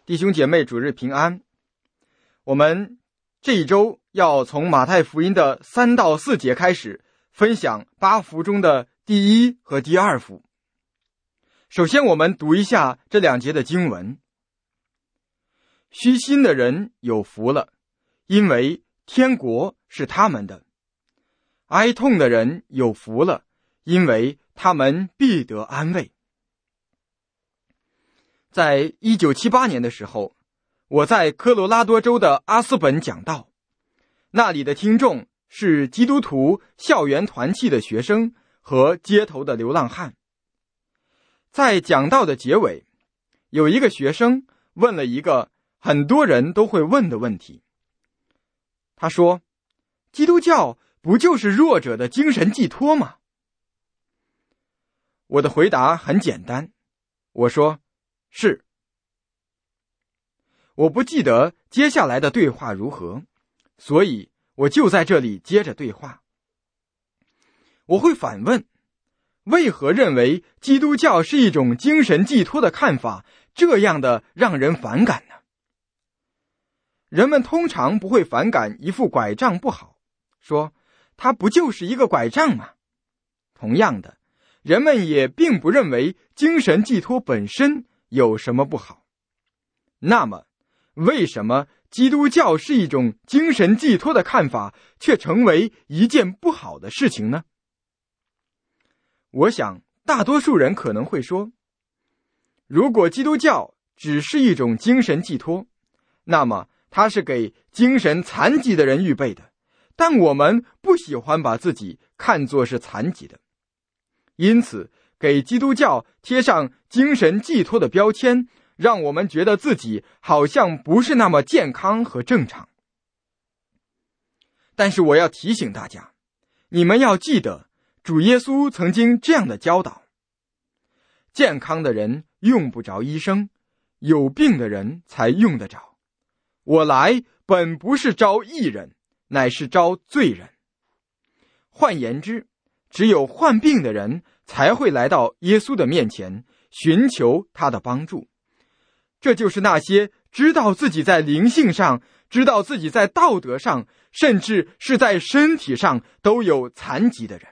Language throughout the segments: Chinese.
弟兄姐妹，主日平安。我们这一周要从马太福音的3到4节开始分享8福中的第1和第2福。首先我们读一下这2节的经文。虚心的人有福了，因为天国是他们的。哀痛的人有福了，因为他们必得安慰。在1978年的时候，我在科罗拉多州的阿斯本讲道，那里的听众是基督徒校园团契的学生和街头的流浪汉。在讲道的结尾，有一个学生问了一个很多人都会问的问题。他说，基督教不就是弱者的精神寄托吗？我的回答很简单，我说是。我不记得接下来的对话如何，所以我就在这里接着对话。我会反问，为何认为基督教是一种精神寄托的看法这样的让人反感呢？人们通常不会反感一副拐杖不好，说它不就是一个拐杖吗？同样的，人们也并不认为精神寄托本身有什么不好。那么为什么基督教是一种精神寄托的看法却成为一件不好的事情呢？我想大多数人可能会说，如果基督教只是一种精神寄托，那么它是给精神残疾的人预备的，但我们不喜欢把自己看作是残疾的，因此给基督教贴上精神寄托的标签，让我们觉得自己好像不是那么健康和正常。但是我要提醒大家，你们要记得主耶稣曾经这样的教导，健康的人用不着医生，有病的人才用得着。我来本不是招义人，乃是招罪人。换言之，只有患病的人才会来到耶稣的面前，寻求他的帮助。这就是那些知道自己在灵性上，知道自己在道德上，甚至是在身体上都有残疾的人。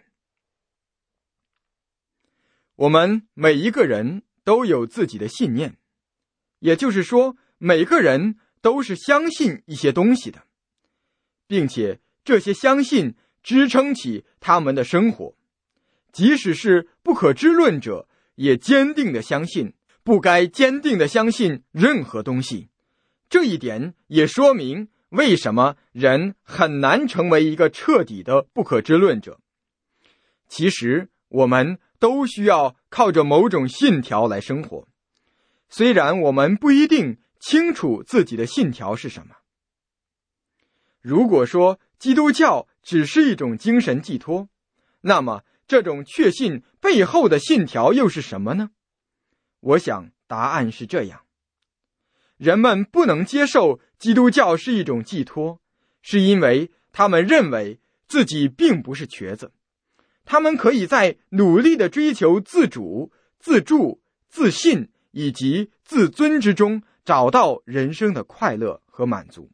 我们每一个人都有自己的信念，也就是说，每个人都是相信一些东西的，并且这些相信支撑起他们的生活。即使是不可知论者，也坚定地相信不该坚定地相信任何东西。这一点也说明为什么人很难成为一个彻底的不可知论者。其实我们都需要靠着某种信条来生活，虽然我们不一定清楚自己的信条是什么。如果说基督教只是一种精神寄托，那么这种确信背后的信条又是什么呢？我想答案是这样。人们不能接受基督教是一种寄托，是因为他们认为自己并不是瘸子，他们可以在努力地追求自主、自助、自信以及自尊之中找到人生的快乐和满足。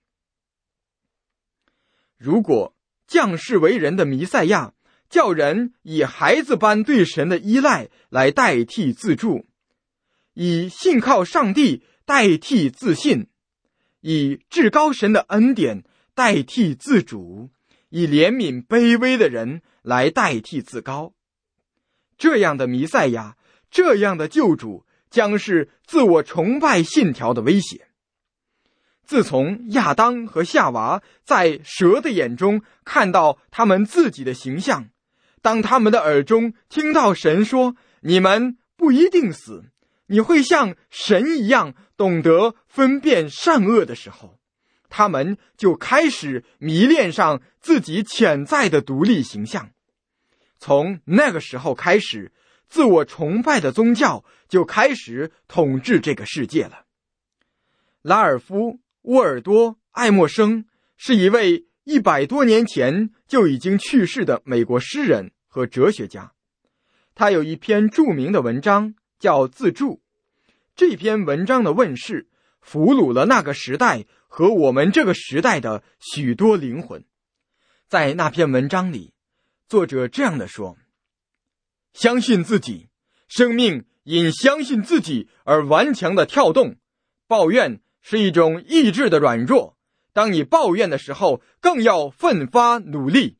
如果降世为人的弥赛亚叫人以孩子般对神的依赖来代替自助，以信靠上帝代替自信，以至高神的恩典代替自主，以怜悯卑微的人来代替自高，这样的弥赛亚，这样的救主将是自我崇拜信条的威胁。自从亚当和夏娃在蛇的眼中看到他们自己的形象，当他们的耳中听到神说，你们不一定死，你会像神一样懂得分辨善恶的时候，他们就开始迷恋上自己潜在的独立形象。从那个时候开始，自我崇拜的宗教就开始统治这个世界了。拉尔夫·沃尔多·爱默生是一位100多年前就已经去世的美国诗人和哲学家。他有一篇著名的文章叫《自助》。这篇文章的问世俘虏了那个时代和我们这个时代的许多灵魂。在那篇文章里，作者这样的说：相信自己，生命因相信自己而顽强的跳动。抱怨是一种意志的软弱，当你抱怨的时候，更要奋发努力。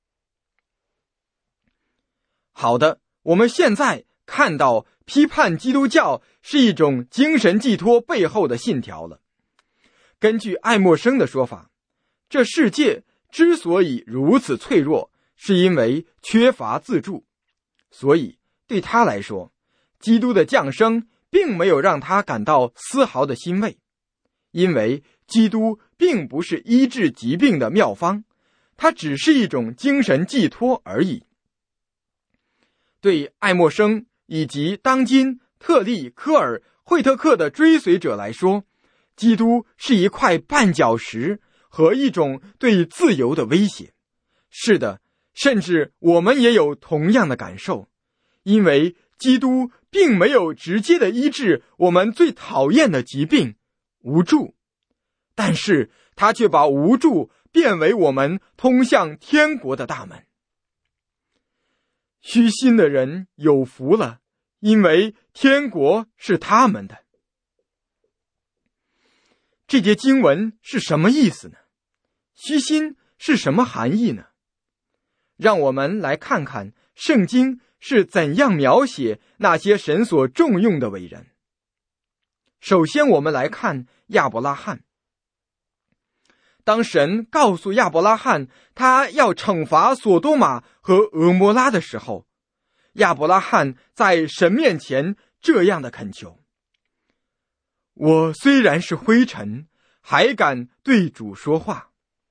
好的，我们现在看到批判基督教是一种精神寄托背后的信条了。根据爱默生的说法，这世界之所以如此脆弱，是因为缺乏自助。所以对他来说，基督的降生并没有让他感到丝毫的欣慰，因为基督并不是医治疾病的妙方，它只是一种精神寄托而已。对爱默生以及当今特利科尔惠特克的追随者来说，基督是一块绊脚石和一种对自由的威胁。是的，甚至我们也有同样的感受，因为基督并没有直接的医治我们最讨厌的疾病无助，但是他却把无助变为我们通向天国的大门。虚心的人有福了，因为天国是他们的。这节经文是什么意思呢？虚心是什么含义呢？让我们来看看圣经是怎样描写那些神所重用的伟人。首先我们来看亚伯拉罕。当神告诉亚伯拉罕他要惩罚索多玛和俄摩拉的时候，亚伯拉罕在神面前这样的恳求：我虽然是灰尘，还敢对主说话。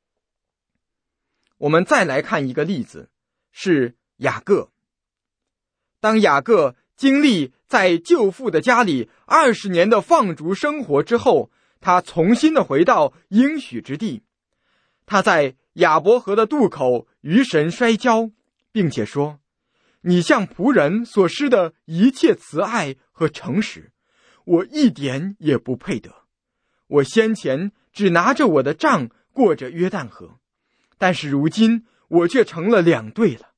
我们再来看一个例子，是雅各。当雅各经历在舅父的家里20年的放逐生活之后，他重新的回到应许之地。他在雅伯河的渡口与神摔跤，并且说：你向仆人所施的一切慈爱和诚实，我一点也不配得。我先前只拿着我的杖过着约旦河，但是如今我却成了2队了。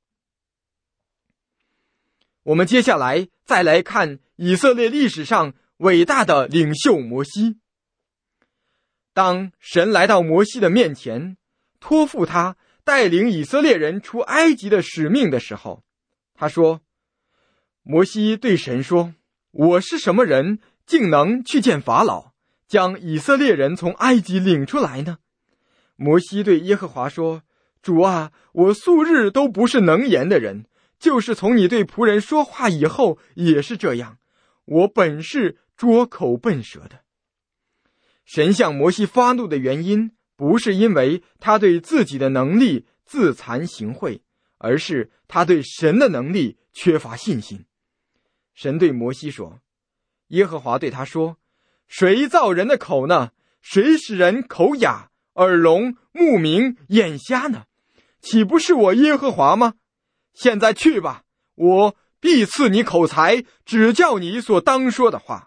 我们接下来再来看以色列历史上伟大的领袖摩西。当神来到摩西的面前，托付他带领以色列人出埃及的使命的时候，他说：摩西对神说，我是什么人，竟能去见法老，将以色列人从埃及领出来呢？摩西对耶和华说，主啊，我素日都不是能言的人，就是从你对仆人说话以后也是这样，我本是拙口笨舌的。神向摩西发怒的原因，不是因为他对自己的能力自惭形秽，而是他对神的能力缺乏信心。神对摩西说，耶和华对他说，谁造人的口呢？谁使人口哑、耳聋、目明、眼瞎呢？岂不是我耶和华吗？现在去吧，我必赐你口才，指教你所当说的话。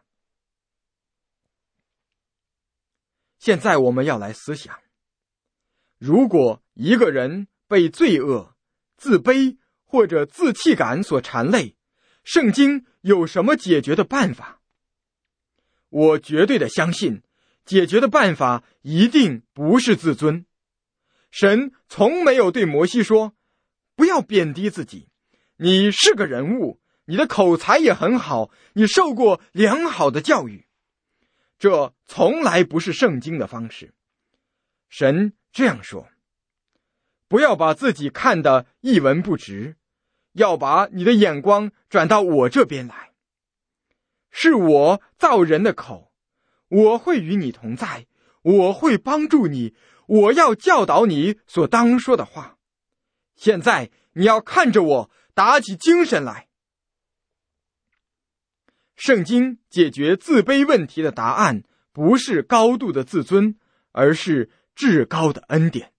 现在我们要来思想，如果一个人被罪恶、自卑或者自弃感所缠累，圣经有什么解决的办法？我绝对的相信，解决的办法一定不是自尊。神从没有对摩西说，不要贬低自己，你是个人物，你的口才也很好，你受过良好的教育。这从来不是圣经的方式。神这样说，不要把自己看得一文不值，要把你的眼光转到我这边来。是我造人的口，我会与你同在，我会帮助你，我要教导你所当说的话。现在你要看着我，打起精神来。圣经解决自卑问题的答案，不是高度的自尊，而是至高的恩典。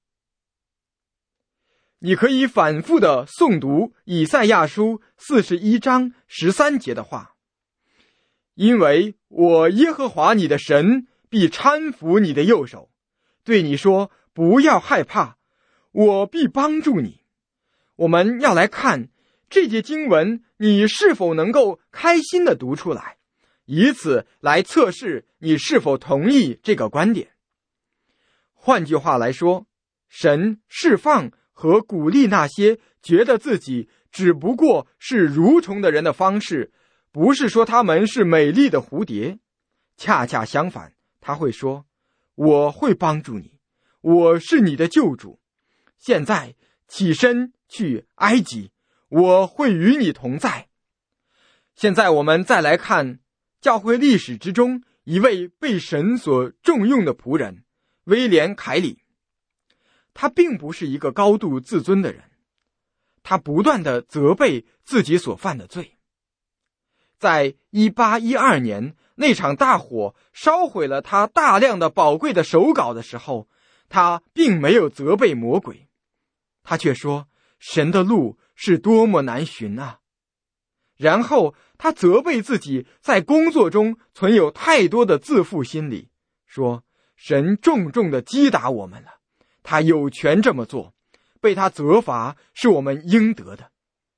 你可以反复地诵读以赛亚书41章13节的话，因为我耶和华你的神必搀扶你的右手，对你说，不要害怕，我必帮助你。我们要来看这节经文，你是否能够开心地读出来，以此来测试你是否同意这个观点。换句话来说，神释放和鼓励那些觉得自己只不过是蠕虫的人的方式，不是说他们是美丽的蝴蝶，恰恰相反，他会说，我会帮助你，我是你的救主，现在起身去埃及，我会与你同在。现在我们再来看教会历史之中一位被神所重用的仆人威廉·凯里。他并不是一个高度自尊的人，他不断地责备自己所犯的罪。在1812年那场大火烧毁了他大量的宝贵的手稿的时候，他并没有责备魔鬼，他却说神的路是多么难寻啊。然后他责备自己在工作中存有太多的自负心理，说神重重地击打我们了，他有权这么做，被他责罚是我们应得的。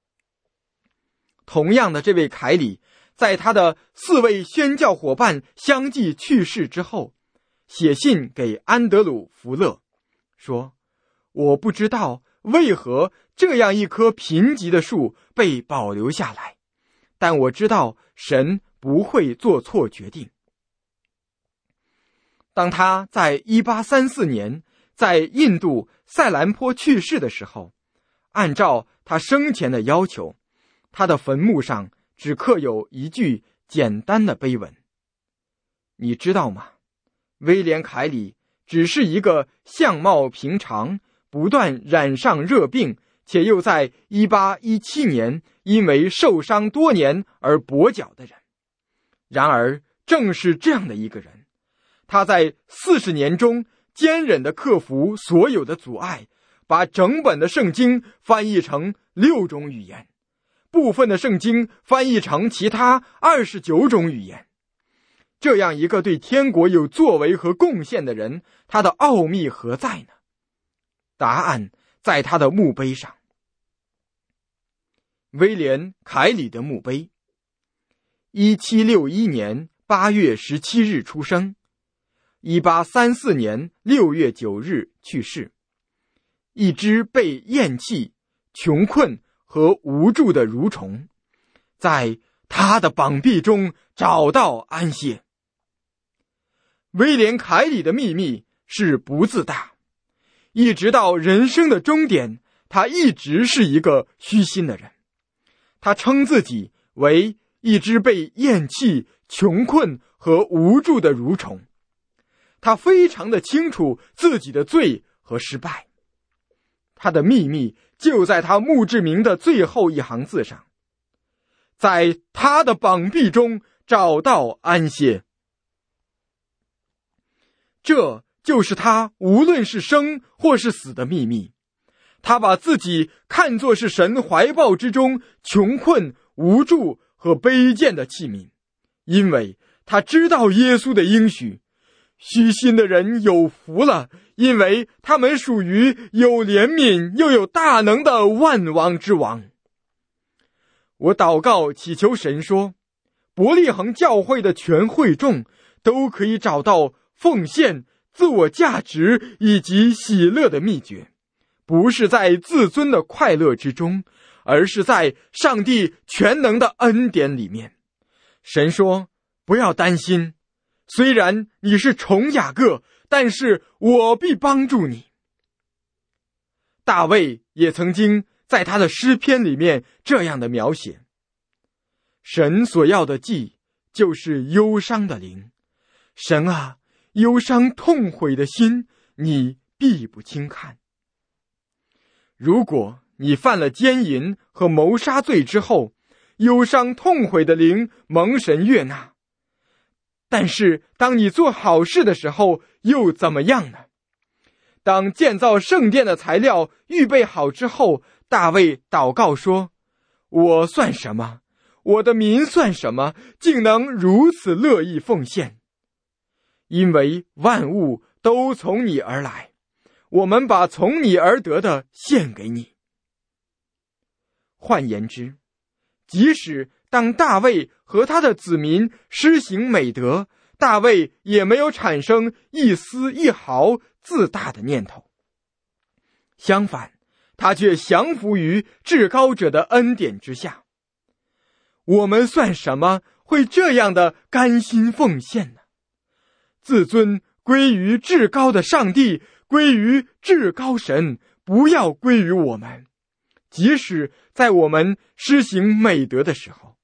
同样的，这位凯里在他的4位宣教伙伴相继去世之后，写信给安德鲁·福勒，说，我不知道为何这样一棵贫瘠的树被保留下来，但我知道神不会做错决定。当他在1834年在印度塞兰坡去世的时候，按照他生前的要求，他的坟墓上只刻有一句简单的碑文。你知道吗？威廉·凯里只是一个相貌平常，不断染上热病，且又在1817年因为受伤多年而跛脚的人。然而正是这样的一个人，他在40年中坚忍地克服所有的阻碍，把整本的圣经翻译成6种语言，部分的圣经翻译成其他29种语言。这样一个对天国有作为和贡献的人，他的奥秘何在呢？答案在他的墓碑上。威廉·凯里的墓碑，1761年8月17日出生，1834年6月9日去世。一只被厌弃、穷困和无助的蠕虫，在他的膀臂中找到安歇。威廉·凯里的秘密是不自大，一直到人生的终点，他一直是一个虚心的人。他称自己为一只被厌弃、穷困和无助的蠕虫。他非常的清楚自己的罪和失败。他的秘密就在他墓志铭的最后一行字上，在他的膀臂中找到安歇。这就是他无论是生或是死的秘密。他把自己看作是神怀抱之中穷困、无助和卑贱的器皿，因为他知道耶稣的应许，虚心的人有福了，因为他们属于有怜悯又有大能的万王之王。我祷告祈求神说，伯利恒教会的全会众都可以找到奉献、自我价值以及喜乐的秘诀，不是在自尊的快乐之中，而是在上帝全能的恩典里面。神说，不要担心，虽然你是虫雅各，但是我必帮助你。大卫也曾经在他的诗篇里面这样的描写，神所要的祭就是忧伤的灵，神啊，忧伤痛悔的心你必不轻看。如果你犯了奸淫和谋杀罪之后，忧伤痛悔的灵蒙神悦纳，但是当你做好事的时候又怎么样呢？当建造圣殿的材料预备好之后，大卫祷告说，我算什么？我的民算什么？竟能如此乐意奉献。 因为万物都从你而来，我们把从你而得的献给你。换言之，即使当大卫和他的子民施行美德，大卫也没有产生一丝一毫自大的念头。相反，他却降服于至高者的恩典之下。我们算什么，会这样的甘心奉献呢？自尊归于至高的上帝，归于至高神，不要归于我们，即使在我们施行美德的时候。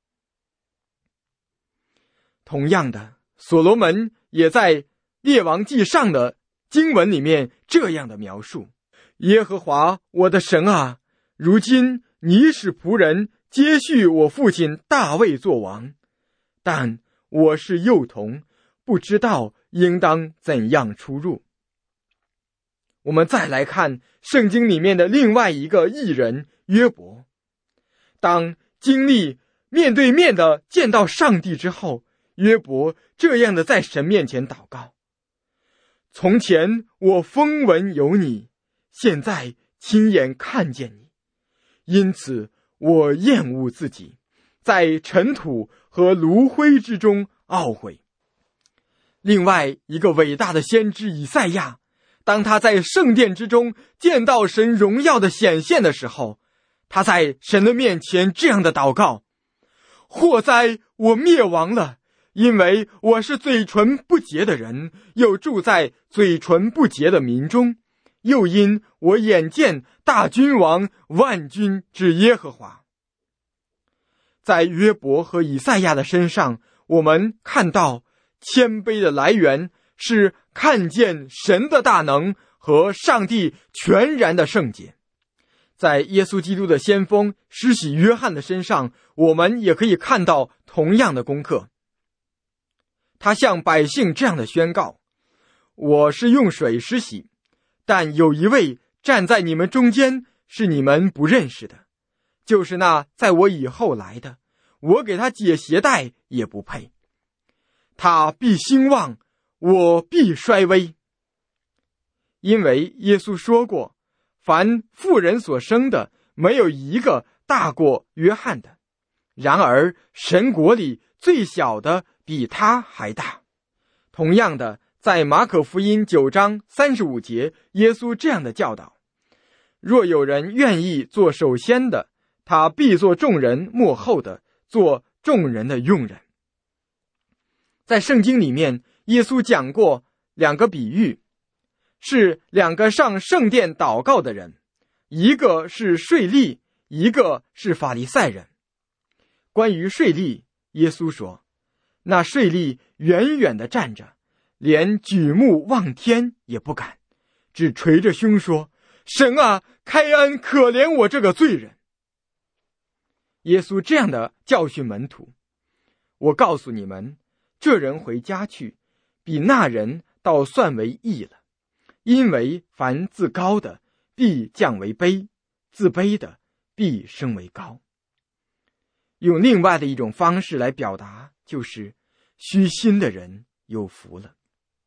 同样的，所罗门也在列王纪上的经文里面这样的描述：耶和华我的神啊，如今你使仆人接续我父亲大卫做王，但我是幼童，不知道应当怎样出入。我们再来看圣经里面的另外一个义人约伯，当经历面对面的见到上帝之后，约伯这样的在神面前祷告：从前我风闻有你，现在亲眼看见你，因此我厌恶自己，在尘土和炉灰之中懊悔。另外一个伟大的先知以赛亚，当他在圣殿之中见到神荣耀的显现的时候，他在神的面前这样的祷告：祸哉，我灭亡了，因为我是嘴唇不洁的人，又住在嘴唇不洁的民中，又因我眼见大君王万军之耶和华。在约伯和以赛亚的身上，我们看到谦卑的来源是看见神的大能和上帝全然的圣洁。在耶稣基督的先锋施洗约翰的身上，我们也可以看到同样的功课。他向百姓这样的宣告：我是用水施洗，但有一位站在你们中间，是你们不认识的，就是那在我以后来的，我给他解鞋带也不配。他必兴旺，我必衰微。因为耶稣说过，凡妇人所生的，没有一个大过约翰的，然而神国里最小的比他还大。同样的，在马可福音9章35节，耶稣这样的教导：若有人愿意做首先的，他必做众人末后的，做众人的用人。在圣经里面，耶稣讲过两个比喻，是两个上圣殿祷告的人，一个是税吏，一个是法利赛人。关于税吏，耶稣说，那税吏远远地站着，连举目望天也不敢，只捶着胸说：神啊，开恩可怜我这个罪人。耶稣这样的教训门徒：我告诉你们，这人回家去，比那人倒算为义了。因为凡自高的，必降为卑；自卑的，必升为高。用另外的一种方式来表达，就是虚心的人有福了。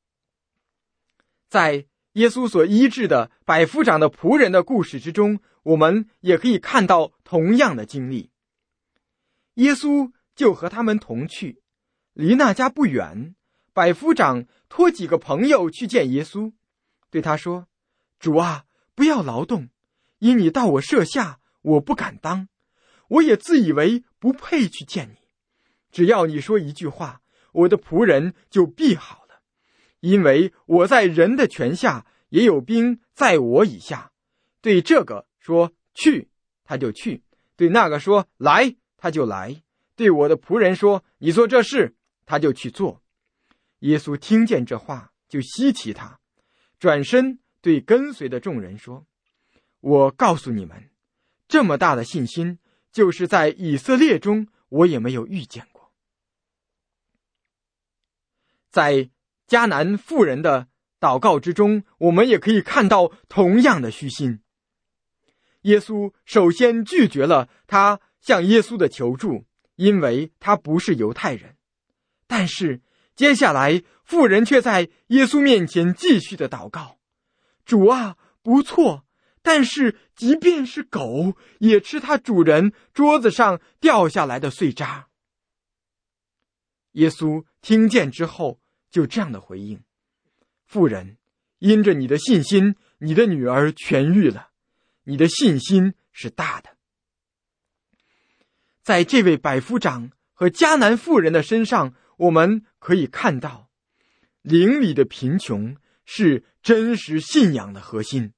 在耶稣所医治的百夫长的仆人的故事之中，我们也可以看到同样的经历。耶稣就和他们同去，离那家不远，百夫长托几个朋友去见耶稣，对他说：主啊，不要劳动，因你到我舍下，我不敢当，我也自以为不配去见你。只要你说一句话，我的仆人就必好了，因为我在人的权下，也有兵在我以下。对这个说去，他就去；对那个说来，他就来；对我的仆人说你做这事，他就去做。耶稣听见这话，就稀奇他，转身对跟随的众人说：我告诉你们，这么大的信心，就是在以色列中我也没有遇见过。在迦南妇人的祷告之中，我们也可以看到同样的虚心。耶稣首先拒绝了他向耶稣的求助，因为他不是犹太人。但是接下来妇人却在耶稣面前继续的祷告，主啊，不错，但是即便是狗也吃它主人桌子上掉下来的碎渣。耶稣听见之后就这样的回应，妇人，因着你的信心，你的女儿痊愈了，你的信心是大的。在这位百夫长和迦南妇人的身上，我们可以看到灵里的贫穷是真实信仰的核心。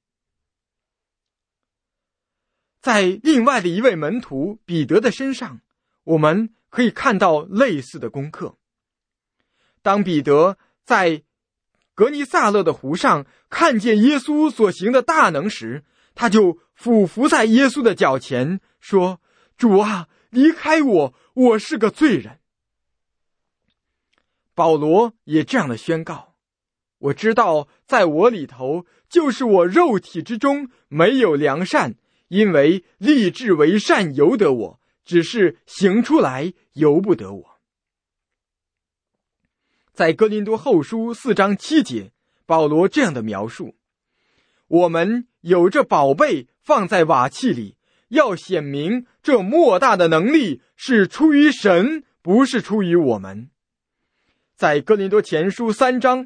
在另外的一位门徒彼得的身上，我们可以看到类似的功课。当彼得在格尼撒勒的湖上看见耶稣所行的大能时，他就俯伏在耶稣的脚前说，主啊，离开我，我是个罪人。保罗也这样的宣告，我知道在我里头，就是我肉体之中没有良善，因为立志为善由得我，只是行出来由不得我。在哥林多后书4章7节，保罗这样的描述，我们有这宝贝放在瓦器里，要显明这莫大的能力是出于神，不是出于我们。在哥林多前书3章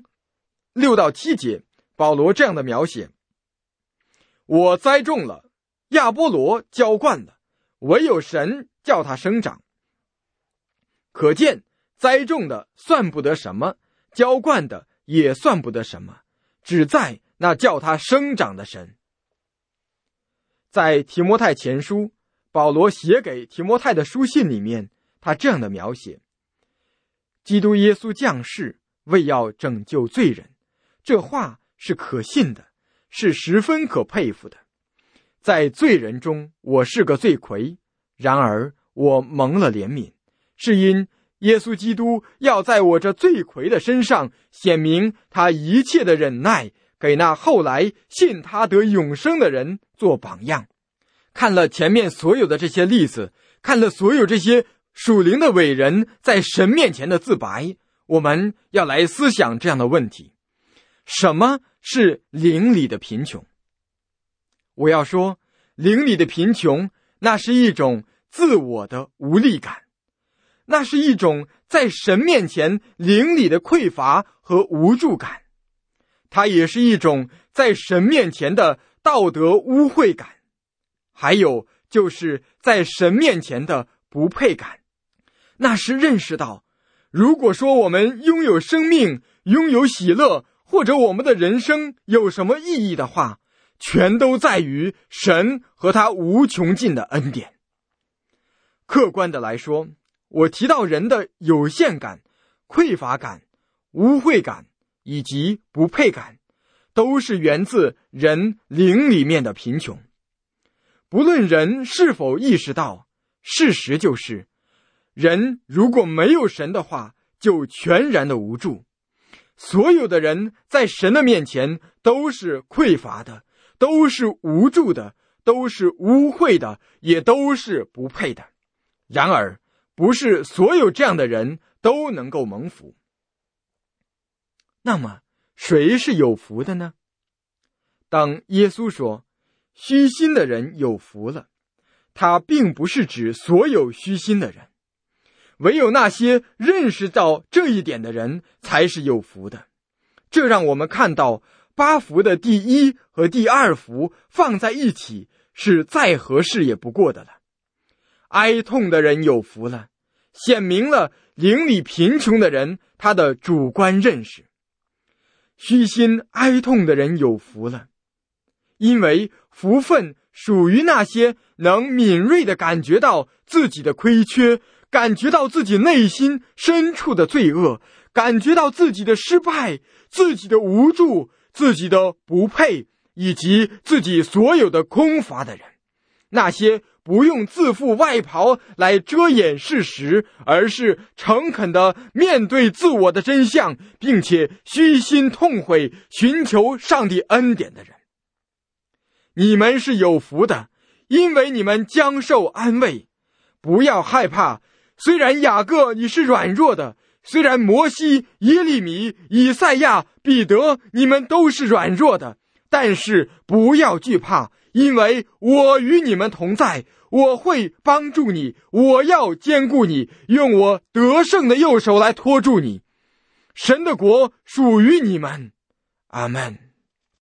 6到7节，保罗这样的描写，我栽种了，亚波罗浇灌了，唯有神叫他生长。可见栽种的算不得什么，浇灌的也算不得什么，只在那叫他生长的神。在提摩太前书，保罗写给提摩太的书信里面，他这样的描写，基督耶稣降世，为要拯救罪人，这话是可信的，是十分可佩服的。在罪人中，我是个罪魁，然而我蒙了怜悯，是因耶稣基督要在我这罪魁的身上显明他一切的忍耐，给那后来信他得永生的人做榜样。看了前面所有的这些例子，看了所有这些属灵的伟人在神面前的自白，我们要来思想这样的问题，什么是灵里的贫穷？我要说，灵里的贫穷，那是一种自我的无力感，那是一种在神面前灵里的匮乏和无助感，它也是一种在神面前的道德污秽感，还有就是在神面前的不配感。那是认识到，如果说我们拥有生命，拥有喜乐，或者我们的人生有什么意义的话，全都在于神和他无穷尽的恩典。客观的来说，我提到人的有限感、匮乏感、污秽感以及不配感，都是源自人灵里面的贫穷。不论人是否意识到，事实就是人如果没有神的话，就全然的无助。所有的人在神的面前都是匮乏的，都是无助的，都是污秽的，也都是不配的。然而不是所有这样的人都能够蒙福。那么谁是有福的呢？当耶稣说虚心的人有福了，他并不是指所有虚心的人，唯有那些认识到这一点的人才是有福的。这让我们看到8福的第1和第2福放在一起是再合适也不过的了。哀痛的人有福了，显明了灵里贫穷的人他的主观认识。虚心哀痛的人有福了，因为福分属于那些能敏锐地感觉到自己的亏缺，感觉到自己内心深处的罪恶，感觉到自己的失败，自己的无助，自己的不配，以及自己所有的空乏的人。那些不用自负外袍来遮掩事实，而是诚恳地面对自我的真相，并且虚心痛悔，寻求上帝恩典的人。你们是有福的，因为你们将受安慰。不要害怕，虽然雅各你是软弱的， 虽然摩西、耶利米、以赛亚、彼得，你们都是软弱的，但是不要惧怕，因为我与你们同在，我会帮助你，我要坚固你，用我得胜的右手来托住你。神的国属于你们。阿们。